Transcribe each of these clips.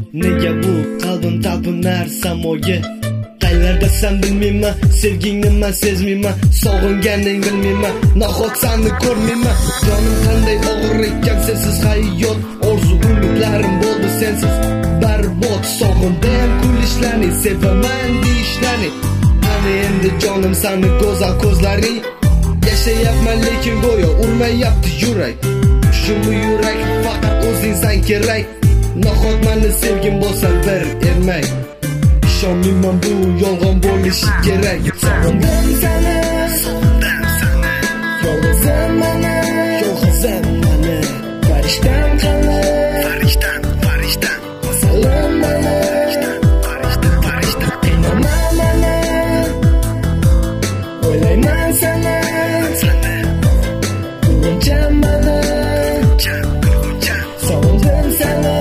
Nega bu qalbim talpinar samoga? Qayerdasan bilmayman, sevgingni men sezmayman, sog'inganing bilmayman, nahot seni ko'rmayman. Jonim qanday og'ir ekan sensiz hayot, orzu umidlarim bo'ldi sensiz barbod. Sog'indim kulishlarni, sevaman deyishlarni. Qani endi jonim seni go'zal ko'zlaring. Yashayapman lekin go'yo urmayapti yurak. Shu yurak faqat o'zingsan kerak. Nahot meni sevgim bo'lsa bir ermak. Ishonmayman bu yolg'on bo'lishi kerak. Sog'indim seni, yolg'izim meni, farishtam qani, masalim meni, qiynama meni, o'ylayman seni, quvoncham meni. Sog'indim seni,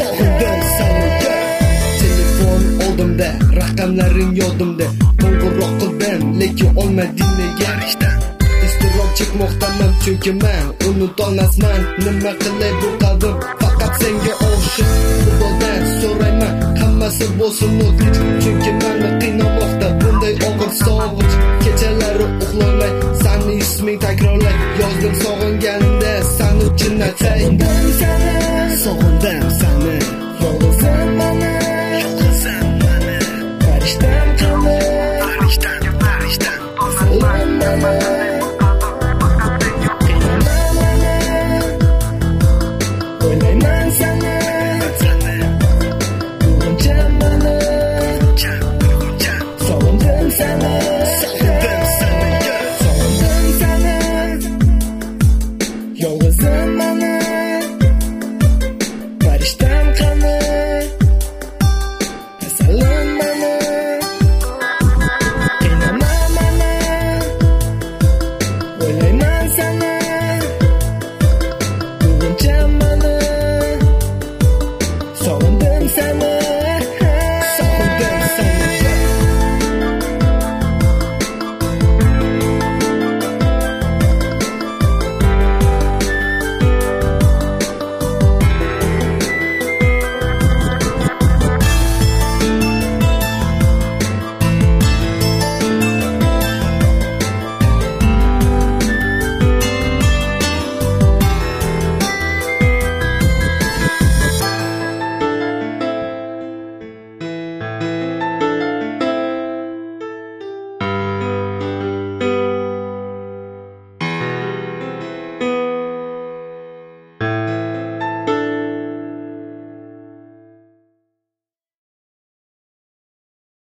telefon oldimda, raqamlaring yodimda. Qo'ng'iroq qildim lekin olmading nega? Iztirob chekmoqdaman chunki men unutolmasman. Nima qilay bu qalbim faqat senga oshiq. Xudodan so'rayman hammasi bo'lsin o'tkinch, chunki meni qiynamoqda bunday og'ir sog'inch. Kechalari uxlamay seni isming takrorlay, yozdim sog'inganimda seni uchun aytay. Sog'indim seni,